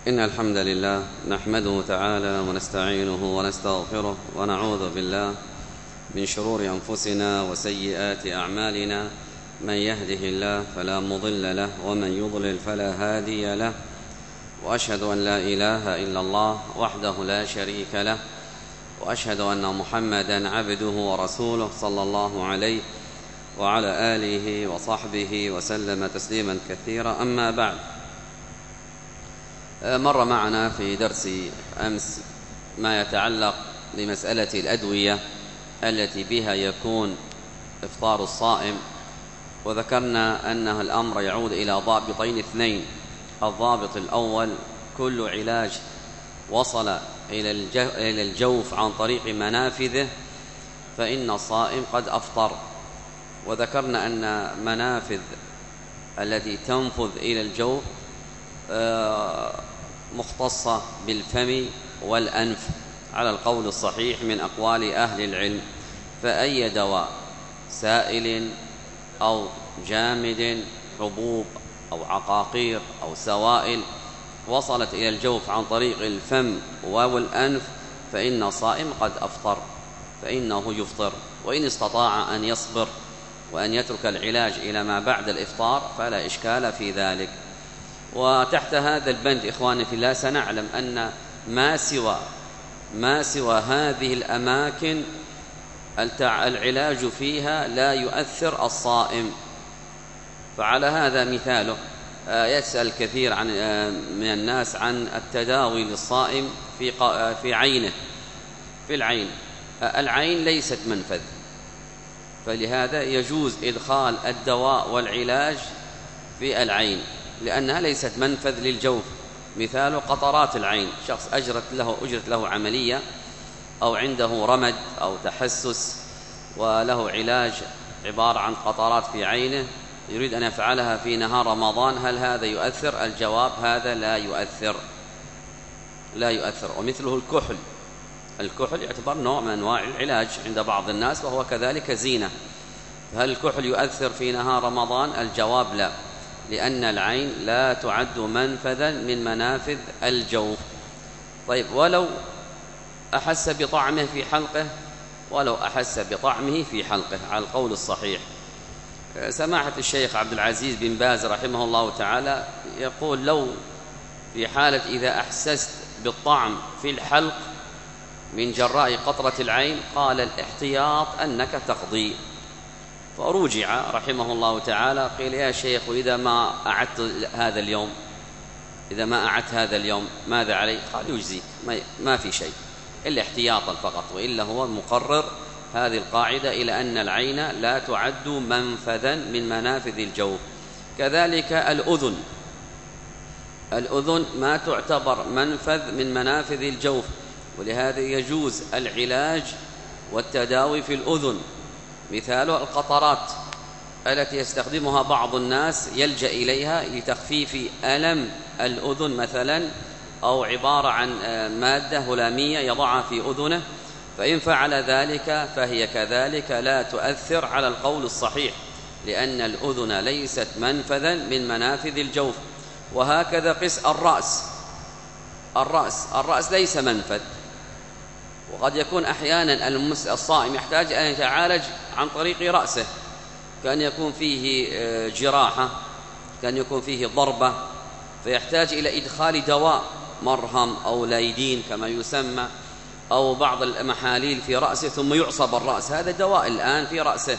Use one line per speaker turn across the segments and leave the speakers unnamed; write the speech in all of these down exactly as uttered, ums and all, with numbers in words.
إن الحمد لله نحمده تعالى ونستعينه ونستغفره ونعوذ بالله من شرور أنفسنا وسيئات أعمالنا. من يهده الله فلا مضل له ومن يضلل فلا هادي له، وأشهد أن لا إله إلا الله وحده لا شريك له، وأشهد أن محمدًا عبده ورسوله صلى الله عليه وعلى آله وصحبه وسلم تسليمًا كثيرا. أما بعد، مر معنا في درس أمس ما يتعلق بمسألة الأدوية التي بها يكون إفطار الصائم، وذكرنا أن الأمر يعود إلى ضابطين اثنين. الضابط الأول: كل علاج وصل إلى الجوف عن طريق منافذه فإن الصائم قد أفطر. وذكرنا أن منافذ التي تنفذ إلى الجوف مختصة بالفم والأنف على القول الصحيح من أقوال أهل العلم، فأي دواء سائل أو جامد، حبوب أو عقاقير أو سوائل، وصلت إلى الجوف عن طريق الفم والأنف فإن الصائم قد أفطر، فإنه يفطر. وإن استطاع أن يصبر وأن يترك العلاج إلى ما بعد الإفطار فلا إشكال في ذلك. وتحت هذا البند إخواني في الله سنعلم أن ما سوى ما سوى هذه الأماكن العلاج فيها لا يؤثر الصائم. فعلى هذا مثاله: يسأل كثير عن من الناس عن التداوي للصائم في في عينه في العين. العين ليست منفذ، فلهذا يجوز إدخال الدواء والعلاج في العين لأنها ليست منفذ للجوف. مثال قطرات العين: شخص أجرت له أجرت له عملية أو عنده رمد أو تحسس وله علاج عبارة عن قطرات في عينه، يريد أن يفعلها في نهار رمضان، هل هذا يؤثر؟ الجواب: هذا لا يؤثر لا يؤثر. ومثله الكحل. الكحل يعتبر نوع من أنواع العلاج عند بعض الناس وهو كذلك زينة. هل الكحل يؤثر في نهار رمضان؟ الجواب: لا، لأن العين لا تعد منفذا من منافذ الجوف. طيب، ولو أحس بطعمه في حلقه ولو أحس بطعمه في حلقه على القول الصحيح. سماحة الشيخ عبد العزيز بن باز رحمه الله تعالى يقول: لو في حالة إذا أحسست بالطعم في الحلق من جراء قطرة العين، قال الاحتياط أنك تقضي. فرجع رحمه الله تعالى، قيل: يا شيخ، إذا ما أعدت هذا اليوم إذا ما أعدت هذا اليوم ماذا علي؟ قال: يجزيك، ما في شيء إلا احتياطا فقط. وإلا هو مقرر هذه القاعدة إلى أن العين لا تعد منفذا من منافذ الجوف. كذلك الأذن الأذن ما تعتبر منفذ من منافذ الجوف، ولهذا يجوز العلاج والتداوي في الأذن. مثاله القطرات التي يستخدمها بعض الناس، يلجأ إليها لتخفيف ألم الأذن مثلا، أو عبارة عن مادة هلامية يضعها في أذنه، فإن فعل ذلك فهي كذلك لا تؤثر على القول الصحيح، لأن الأذن ليست منفذا من منافذ الجوف. وهكذا قس الرأس الرأس الرأس ليس منفذ، وقد يكون أحيانا الصائم يحتاج أن يتعالج عن طريق رأسه، كان يكون فيه جراحة، كان يكون فيه ضربة، فيحتاج إلى إدخال دواء مرهم أو لايدين كما يسمى، أو بعض المحاليل في رأسه ثم يعصب الرأس. هذا دواء الآن في رأسه،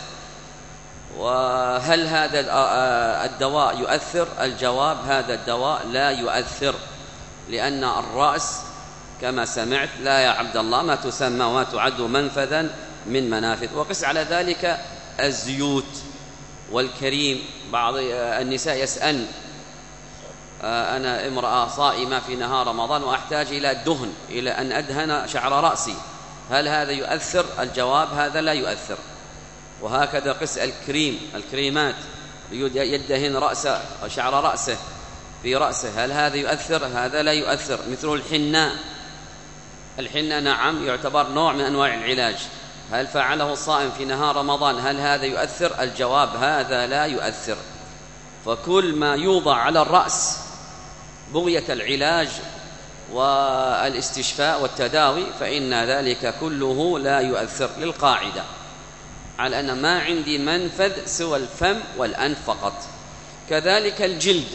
وهل هذا الدواء يؤثر؟ الجواب: هذا الدواء لا يؤثر، لأن الرأس كما سمعت لا يا عبد الله ما تسمى وما تعد منفذا من منافذ. وقس على ذلك الزيوت والكريم. بعض النساء يسأل: أنا امرأة صائمة في نهار رمضان وأحتاج إلى الدهن، إلى أن أدهن شعر رأسي، هل هذا يؤثر؟ الجواب: هذا لا يؤثر. وهكذا قس الكريم الكريمات، يدهن رأسه شعر رأسه في رأسه، هل هذا يؤثر؟ هذا لا يؤثر. مثل الحناء الحناء نعم يعتبر نوع من أنواع العلاج، هل فعله الصائم في نهار رمضان هل هذا يؤثر؟ الجواب: هذا لا يؤثر. فكل ما يوضع على الرأس بغية العلاج والاستشفاء والتداوي فإن ذلك كله لا يؤثر، للقاعدة على أن ما عندي منفذ سوى الفم والأنف فقط. كذلك الجلد،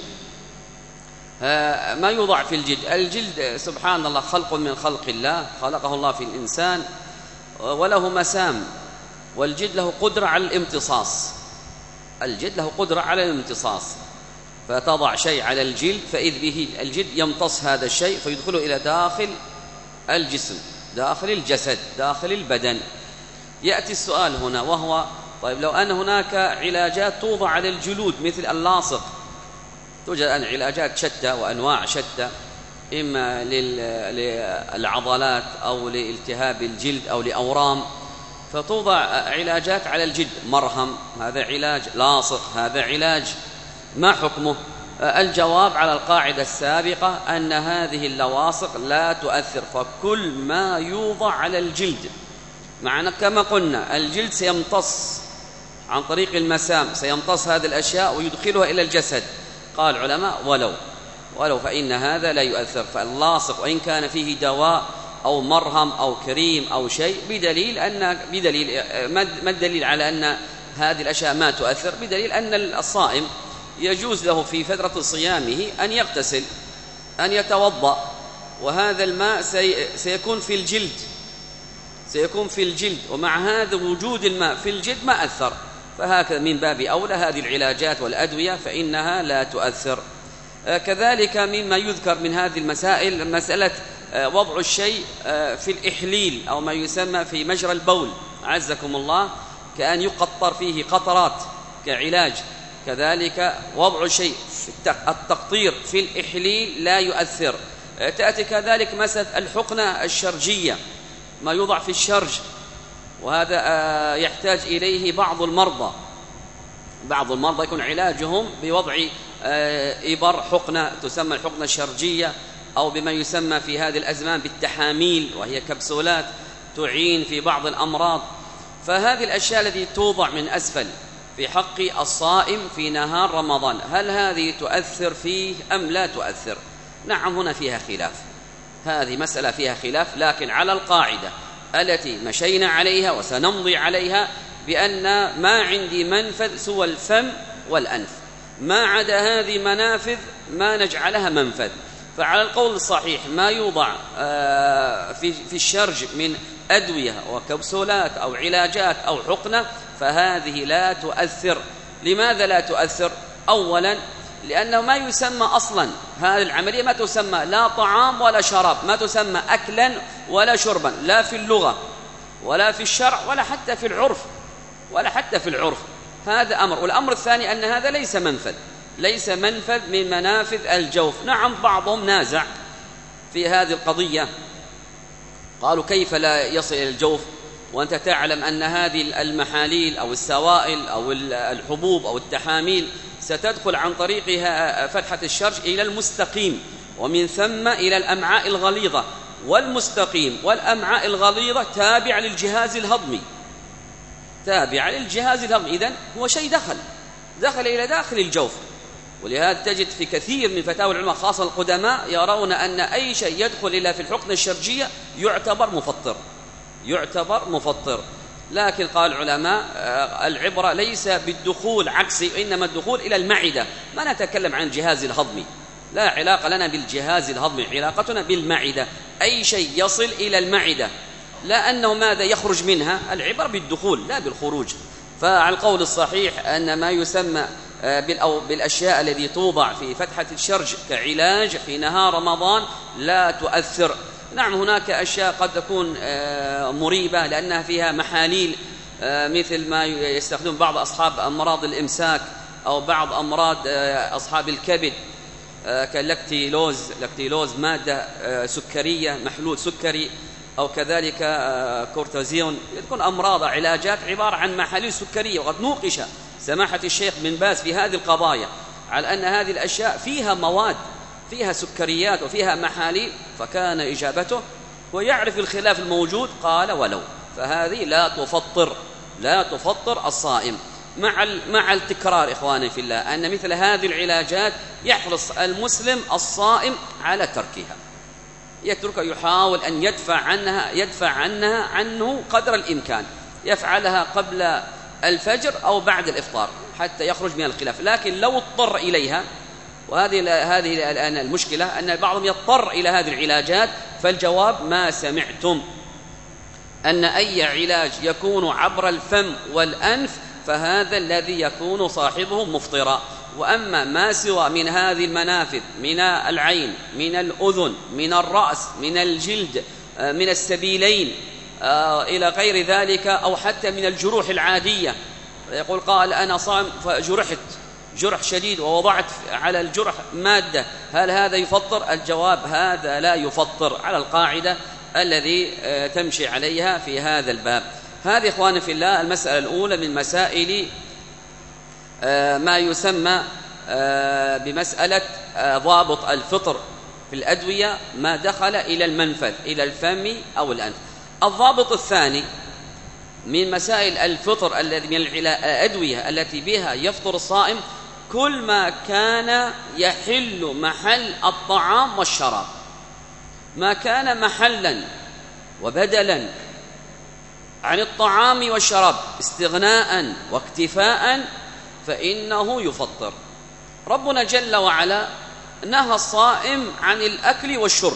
ما يوضع في الجلد؟ الجلد سبحان الله خلق من خلق الله، خلقه الله في الإنسان وله مسام، والجلد له قدرة على الامتصاص، الجلد له قدرة على الامتصاص، فتضع شيء على الجلد فإذ به الجلد يمتص هذا الشيء فيدخله إلى داخل الجسم، داخل الجسد، داخل البدن. يأتي السؤال هنا وهو طيب لو أن هناك علاجات توضع على الجلود مثل اللاصق، توجد أن علاجات شتى وأنواع شتى، إما للعضلات أو لالتهاب الجلد أو لأورام، فتوضع علاجات على الجلد، مرهم هذا علاج، لاصق هذا علاج، ما حكمه؟ الجواب على القاعدة السابقة أن هذه اللواصق لا تؤثر، فكل ما يوضع على الجلد معنا كما قلنا الجلد سيمتص عن طريق المسام، سيمتص هذه الأشياء ويدخلها إلى الجسد. قال العلماء ولو ولو فإن هذا لا يؤثر، فاللاصق وإن كان فيه دواء أو مرهم أو كريم أو شيء بدليل أن بدليل ما الدليل على أن هذه الأشياء ما تؤثر؟ بدليل أن الصائم يجوز له في فترة صيامه أن يغتسل، أن يتوضأ، وهذا الماء سيكون في الجلد، سيكون في الجلد، ومع هذا وجود الماء في الجلد ما أثر، فهكذا من باب أولى هذه العلاجات والأدوية فإنها لا تؤثر. كذلك مما يذكر من هذه المسائل مسألة وضع الشيء في الإحليل أو ما يسمى في مجرى البول، عزكم الله، كأن يقطر فيه قطرات كعلاج. كذلك وضع شيء التقطير في الإحليل لا يؤثر. تأتي كذلك مسألة الحقنة الشرجية، ما يوضع في الشرج، وهذا يحتاج إليه بعض المرضى، بعض المرضى يكون علاجهم بوضع إبر حقنة تسمى الحقنة الشرجية، أو بما يسمى في هذه الأزمان بالتحاميل، وهي كبسولات تعين في بعض الأمراض. فهذه الأشياء التي توضع من أسفل في حق الصائم في نهار رمضان، هل هذه تؤثر فيه أم لا تؤثر؟ نعم، هنا فيها خلاف، هذه مسألة فيها خلاف، لكن على القاعدة التي مشينا عليها وسنمضي عليها بأن ما عندي منفذ سوى الفم والأنف، ما عدا هذه منافذ ما نجعلها منفذ. فعلى القول الصحيح ما يوضع في الشرج من أدوية وكبسولات أو علاجات أو حقنة فهذه لا تؤثر. لماذا لا تؤثر؟ أولا لأنه ما يسمى أصلا هذه العملية ما تسمى لا طعام ولا شراب، ما تسمى أكلا ولا شربا، لا في اللغة ولا في الشرع ولا حتى في العرف، ولا حتى في العرف. هذا أمر. والأمر الثاني أن هذا ليس منفذ، ليس منفذ من منافذ الجوف. نعم، بعضهم نازع في هذه القضية، قالوا كيف لا يصل إلى الجوف وأنت تعلم أن هذه المحاليل أو السوائل أو الحبوب أو التحاميل ستدخل عن طريقها فتحة الشرج إلى المستقيم، ومن ثم إلى الأمعاء الغليظة، والمستقيم والأمعاء الغليظة تابع للجهاز الهضمي، تابع للجهاز الهضمي، إذن هو شيء دخل دخل إلى داخل الجوف. ولهذا تجد في كثير من فتاوى العلماء خاصة القدماء يرون أن أي شيء يدخل إلى في الحقنة الشرجية يعتبر مفطر، يعتبر مفطر. لكن قال العلماء العبرة ليس بالدخول عكسي، إنما الدخول إلى المعدة. ما نتكلم عن الجهاز الهضمي، لا علاقة لنا بالجهاز الهضمي، علاقتنا بالمعدة، أي شيء يصل إلى المعدة، لا أنه ماذا يخرج منها، العبرة بالدخول لا بالخروج. فعلى القول الصحيح أن ما يسمى بالأشياء التي توضع في فتحة الشرج كعلاج في نهار رمضان لا تؤثر. نعم، هناك أشياء قد تكون مريبة لأنها فيها محاليل، مثل ما يستخدم بعض أصحاب أمراض الإمساك أو بعض أمراض أصحاب الكبد كاللاكتيلوز، لاكتيلوز مادة سكرية، محلول سكري، أو كذلك كورتيزون، تكون أمراض علاجات عبارة عن محاليل سكرية. وقد نوقش سماحة الشيخ بن باز في هذه القضايا على أن هذه الأشياء فيها مواد، فيها سكريات وفيها محاليل، فكان إجابته ويعرف الخلاف الموجود، قال ولو، فهذه لا تفطر، لا تفطر الصائم. مع مع التكرار إخواني في الله أن مثل هذه العلاجات يحرص المسلم الصائم على تركها، يتركها، يحاول أن يدفع عنها يدفع عنها عنه قدر الإمكان، يفعلها قبل الفجر أو بعد الإفطار حتى يخرج من الخلاف. لكن لو اضطر إليها، وهذه هذه الآن المشكلة أن بعضهم يضطر إلى هذه العلاجات، فالجواب ما سمعتم أن أي علاج يكون عبر الفم والأنف فهذا الذي يكون صاحبه مفطرا. وأما ما سوى من هذه المنافذ، من العين، من الأذن، من الرأس، من الجلد، من السبيلين إلى غير ذلك، أو حتى من الجروح العادية، يقول قال أنا صائم فجرحت جرح شديد ووضعت على الجرح مادة، هل هذا يفطر؟ الجواب هذا لا يفطر على القاعدة الذي تمشي عليها في هذا الباب. هذه إخواني في الله المسألة الأولى من مسائل ما يسمى بمسألة ضابط الفطر في الأدوية ما دخل إلى المنفذ إلى الفم أو الأنف. الضابط الثاني من مسائل الفطر الذي من الأدوية التي بها يفطر الصائم كل ما كان يحل محل الطعام والشراب، ما كان محلا وبدلا عن الطعام والشراب استغناء واكتفاء فإنه يفطر. ربنا جل وعلا نهى الصائم عن الأكل والشرب.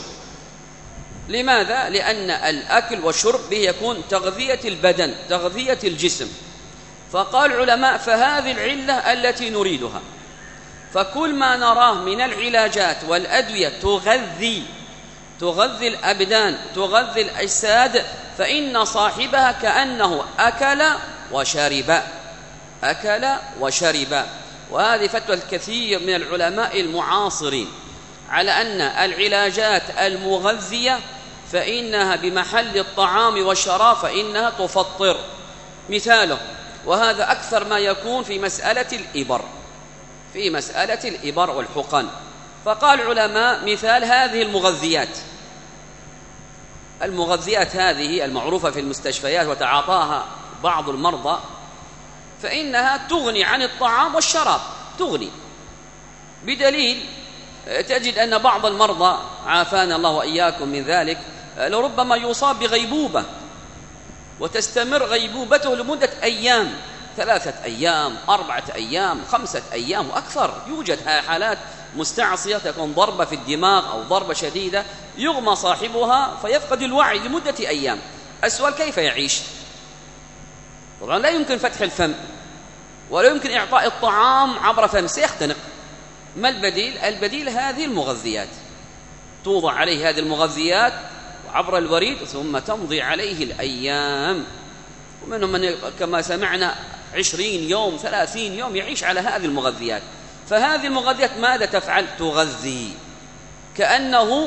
لماذا؟ لأن الأكل والشرب به يكون تغذية البدن، تغذية الجسم. فقال العلماء فهذه العلة التي نريدها. فكل ما نراه من العلاجات والأدوية تغذي تغذي الأبدان، تغذي الأجساد، فإن صاحبها كأنه أكل وشرب أكل وشرب. وهذه فتوى الكثير من العلماء المعاصرين على أن العلاجات المغذية فإنها بمحل الطعام والشراب فإنها تفطر. مثاله، وهذا أكثر ما يكون في مسألة الإبر في مسألة الإبر والحقن. فقال العلماء مثال هذه المغذيات المغذيات هذه المعروفة في المستشفيات وتعاطاها بعض المرضى، فإنها تغني عن الطعام والشراب، تغني، بدليل تجد أن بعض المرضى عافانا الله وإياكم من ذلك لربما يصاب بغيبوبة وتستمر غيبوبته لمدة أيام، ثلاثة أيام، أربعة أيام، خمسة أيام وأكثر. يوجد حالات مستعصية تكون ضربة في الدماغ أو ضربة شديدة يغمى صاحبها فيفقد الوعي لمدة أيام. السؤال كيف يعيش؟ طبعا لا يمكن فتح الفم ولا يمكن إعطاء الطعام عبر فم، سيختنق. ما البديل؟ البديل هذه المغذيات، توضع عليه هذه المغذيات عبر الوريد ثم تمضي عليه الأيام. ومنهم من كما سمعنا عشرين يوم ثلاثين يوم يعيش على هذه المغذيات. فهذه المغذيات ماذا تفعل؟ تغذي، كأنه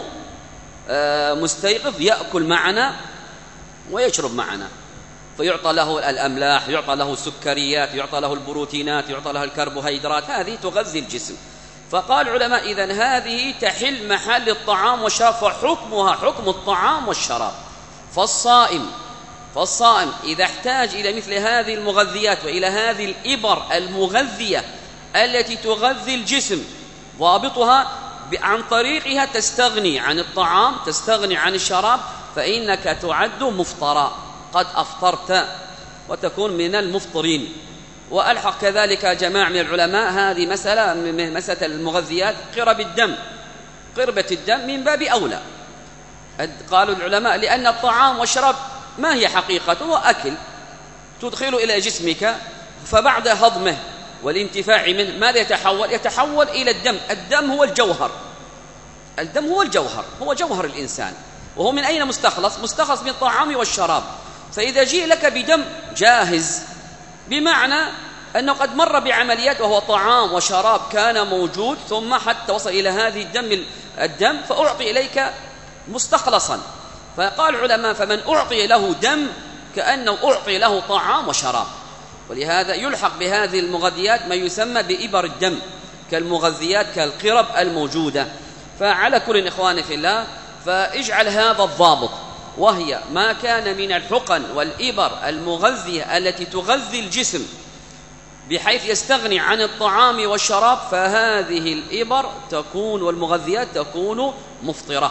مستيقظ يأكل معنا ويشرب معنا، فيعطى له الأملاح، يعطى له السكريات، يعطى له البروتينات، يعطى له الكربوهيدرات، هذه تغذي الجسم. فقال العلماء إذن هذه تحل محل الطعام والشراب، فحكمها حكم الطعام والشراب. فالصائم فالصائم إذا احتاج إلى مثل هذه المغذيات وإلى هذه الإبر المغذية التي تغذي الجسم، ضابطها عن طريقها تستغني عن الطعام، تستغني عن الشراب، فإنك تعد مفطرا، قد أفطرت وتكون من المفطرين. وألحق كذلك جماعة من العلماء هذه مسألة من مسألة المغذيات قرب الدم، قربة الدم من باب أولى. قالوا العلماء لأن الطعام والشراب ما هي حقيقته؟ هو أكل تدخله إلى جسمك، فبعد هضمه والانتفاع منه ماذا يتحول؟ يتحول إلى الدم. الدم هو الجوهر، الدم هو الجوهر، هو جوهر الإنسان. وهو من أين مستخلص؟ مستخلص من الطعام والشراب. فإذا جيء لك بدم جاهز، بمعنى أنه قد مر بعمليات وهو طعام وشراب كان موجود ثم حتى وصل إلى هذه الدم الدم فأعطي إليك مستخلصا. فقال العلماء فمن أعطي له دم كأنه أعطي له طعام وشراب. ولهذا يلحق بهذه المغذيات ما يسمى بإبر الدم كالمغذيات كالقرب الموجودة. فعلى كل إخواني في الله فاجعل هذا الضابط، وهي ما كان من الحقن والإبر المغذية التي تغذي الجسم بحيث يستغني عن الطعام والشراب، فهذه الإبر تكون والمغذيات تكون مفطرة.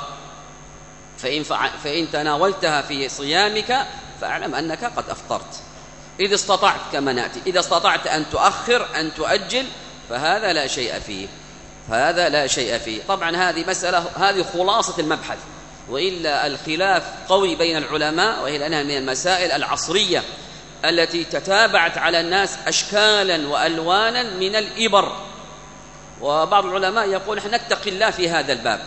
فإن, فإن تناولتها في صيامك فاعلم أنك قد أفطرت. إذا استطعت كما نأتي، إذا استطعت أن تؤخر أن تؤجل فهذا لا شيء فيه، فهذا لا شيء فيه. طبعا هذه مسألة، هذه خلاصة المبحث، وإلا الخلاف قوي بين العلماء، وهي أنها من المسائل العصرية التي تتابعت على الناس أشكالا وألوانا من الإبر. وبعض العلماء يقول نحن نتقي الله في هذا الباب،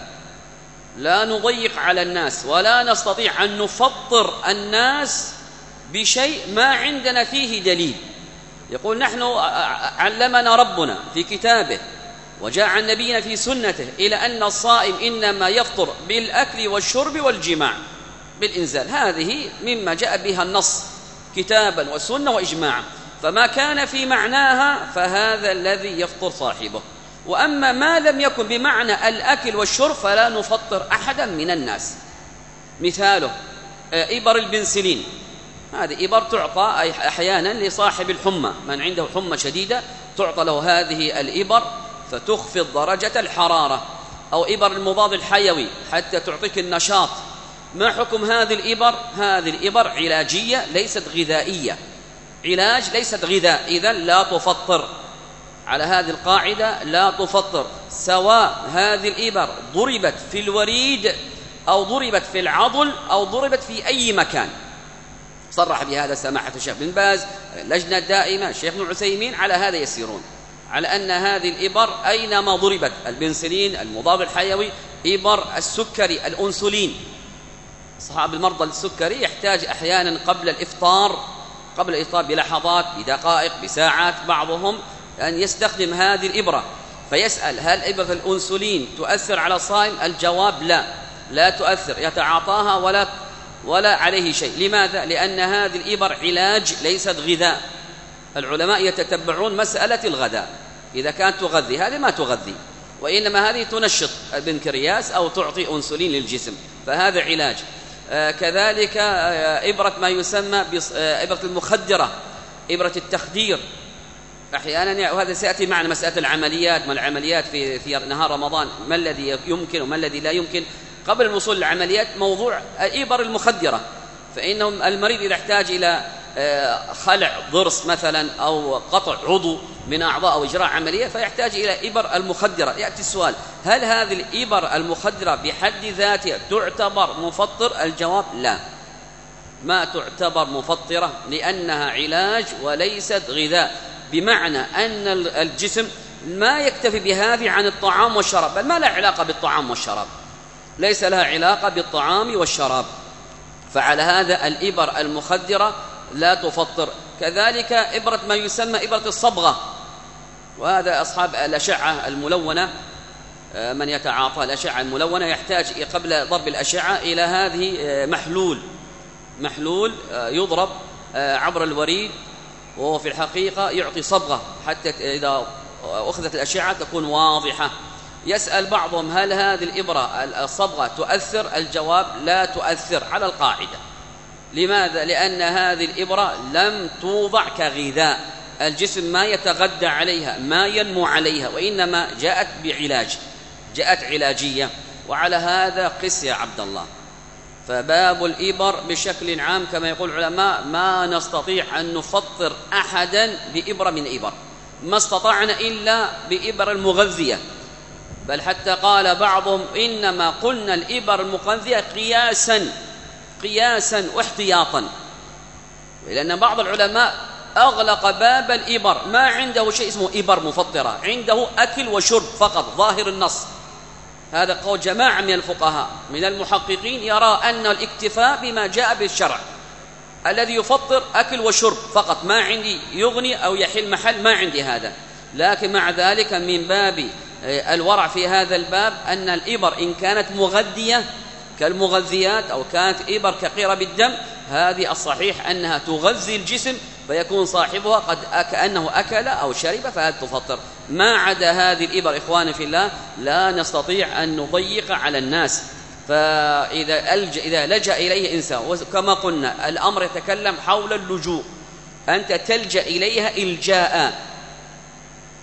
لا نضيق على الناس ولا نستطيع أن نفطر الناس بشيء ما عندنا فيه دليل. يقول نحن علمنا ربنا في كتابه وجاء عن نبينا في سنته إلى أن الصائم إنما يفطر بالأكل والشرب والجماع بالإنزال، هذه مما جاء بها النص كتابا وسنة وإجماعا، فما كان في معناها فهذا الذي يفطر صاحبه. وأما ما لم يكن بمعنى الأكل والشرب فلا نفطر أحدا من الناس. مثاله إبر البنسلين، هذه إبر تعطى أحيانا لصاحب الحمى، من عنده حمى شديدة تعطى له هذه الإبر فتخفض درجة الحرارة. أو إبر المضاد الحيوي حتى تعطيك النشاط. ما حكم هذه الإبر؟ هذه الإبر علاجية ليست غذائية، علاج ليست غذاء، إذن لا تفطر. على هذه القاعدة لا تفطر، سواء هذه الإبر ضربت في الوريد أو ضربت في العضل أو ضربت في أي مكان. صرح بهذا سماحة الشيخ بن باز، اللجنة الدائمة، الشيخ ابن عثيمين، على هذا يسيرون، على أن هذه الإبر أينما ضربت، البنسلين، المضاد الحيوي، إبر السكري، الأنسولين. أصحاب المرضى السكري يحتاج أحيانا قبل الإفطار قبل الإفطار بلحظات، بدقائق، بساعات بعضهم، أن يستخدم هذه الإبرة، فيسأل هل إبرة الأنسولين تؤثر على الصائم؟ الجواب لا، لا تؤثر، يتعاطاها ولا ولا عليه شيء. لماذا؟ لأن هذه الإبر علاج ليست غذاء. العلماء يتتبعون مسألة الغذاء، إذا كانت تغذي هذه ما تغذي، وإنما هذه تنشط البنكرياس أو تعطي أنسولين للجسم، فهذا علاج. آه كذلك آه إبرة ما يسمى بإبرة المخدرة، إبرة التخدير أحيانا، وهذا سيأتي معنا مسألة العمليات، ما العمليات في, في نهار رمضان، ما الذي يمكن وما الذي لا يمكن. قبل الوصول للعمليات موضوع إبر المخدرة، فإنهم المريض إذا احتاج إلى خلع ضرس مثلا أو قطع عضو من أعضاء أو إجراء عملية فيحتاج إلى إبر المخدرة. يأتي السؤال هل هذه الإبر المخدرة بحد ذاتها تعتبر مفطر؟ الجواب لا، ما تعتبر مفطرة، لأنها علاج وليست غذاء، بمعنى أن الجسم ما يكتفي بهذه عن الطعام والشراب، بل ما لها علاقة بالطعام والشراب، ليس لها علاقة بالطعام والشراب. فعلى هذا الإبر المخدرة لا تفطر. كذلك إبرة ما يسمى إبرة الصبغة، وهذا أصحاب الأشعة الملونة، من يتعاطى الأشعة الملونة يحتاج قبل ضرب الأشعة إلى هذه محلول محلول يضرب عبر الوريد، وهو في الحقيقة يعطي صبغة حتى إذا أخذت الأشعة تكون واضحة. يسأل بعضهم هل هذه الإبرة الصبغة تؤثر؟ الجواب لا تؤثر على القاعدة. لماذا؟ لأن هذه الإبرة لم توضع كغذاء، الجسم ما يتغذى عليها، ما ينمو عليها، وإنما جاءت بعلاج، جاءت علاجية. وعلى هذا قس يا عبد الله. فباب الإبر بشكل عام كما يقول العلماء ما نستطيع أن نفطر أحدا بإبرة من إبر، ما استطعنا إلا بإبر المغذية، بل حتى قال بعضهم إنما قلنا الإبر المغذية قياسا قياسا واحتياطا، لأن بعض العلماء أغلق باب الإبر، ما عنده شيء اسمه إبر مفطرة، عنده أكل وشرب فقط ظاهر النص. هذا قول جماعة من الفقهاء من المحققين يرى أن الاكتفاء بما جاء بالشرع، الذي يفطر أكل وشرب فقط، ما عندي يغني أو يحل محل، ما عندي هذا. لكن مع ذلك من باب الورع في هذا الباب أن الإبر إن كانت مغذية كالمغذيات أو كانت إبر كقرب الدم، هذه الصحيح أنها تغذي الجسم فيكون صاحبها قد كأنه أكل أو شرب، فهذا تفطر. ما عدا هذه الإبر إخواني في الله لا نستطيع أن نضيق على الناس. فإذا ألجأ إذا لجأ إليه إنسان، وكما قلنا الأمر يتكلم حول اللجوء، أنت تلجأ إليها إلجاء،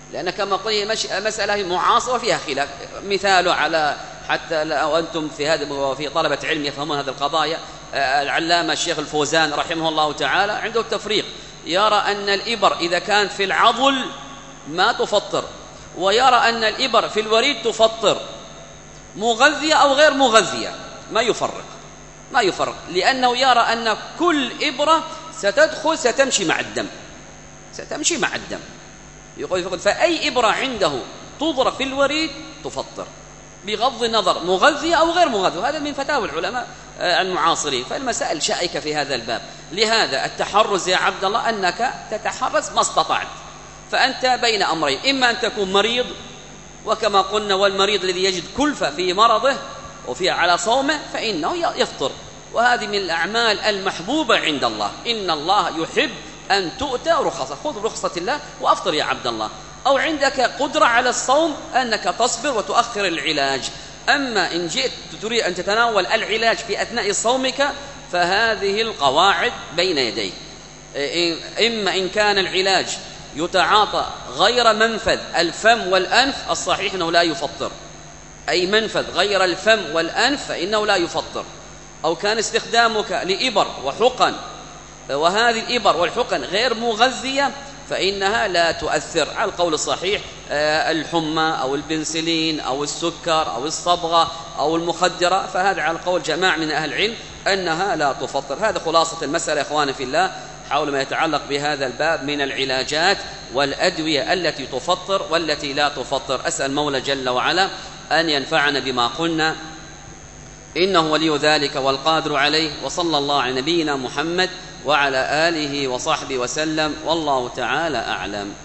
لأن كما قلت مسألة معاصرة فيها خلاف. مثال على حتى لو أنتم في هذا في طلبة علم يفهمون هذه القضايا، العلامة الشيخ الفوزان رحمه الله تعالى عنده التفريق، يرى أن الإبر إذا كانت في العضل ما تفطر، ويرى أن الإبر في الوريد تفطر، مغذية أو غير مغذية، ما يفرق ما يفرق لأنه يرى أن كل إبرة ستدخل ستمشي مع الدم ستمشي مع الدم يقول فأي إبرة عنده تضرب في الوريد تفطر بغض النظر مغذية أو غير مغذية. هذا من فتاوى العلماء المعاصرين. فالمسائل شائكة في هذا الباب. لهذا التحرز يا عبد الله أنك تتحرز ما استطعت، فأنت بين أمرين، إما أن تكون مريض، وكما قلنا والمريض الذي يجد كلفة في مرضه وفي على صومه فإنه يفطر، وهذه من الأعمال المحبوبة عند الله. إن الله يحب أن تؤتى رخصة، خذ رخصة الله وأفطر يا عبد الله. أو عندك قدرة على الصوم أنك تصبر وتؤخر العلاج. أما إن جئت تريد أن تتناول العلاج في أثناء صومك فهذه القواعد بين يديك. إما إن كان العلاج يتعاطى غير منفذ الفم والأنف الصحيح أنه لا يفطر، أي منفذ غير الفم والأنف فإنه لا يفطر. أو كان استخدامك لإبر وحقن وهذه الإبر والحقن غير مغذية فإنها لا تؤثر. على القول الصحيح الحمى أو البنسلين أو السكر أو الصبغة أو المخدرة، فهذا على القول جماعة من أهل العلم أنها لا تفطر. هذا خلاصة المسألة يا إخواني في الله حول ما يتعلق بهذا الباب من العلاجات والأدوية التي تفطر والتي لا تفطر. أسأل المولى جل وعلا أن ينفعنا بما قلنا، إنه ولي ذلك والقادر عليه. وصلى الله على نبينا محمد وعلى آله وصحبه وسلم، والله تعالى أعلم.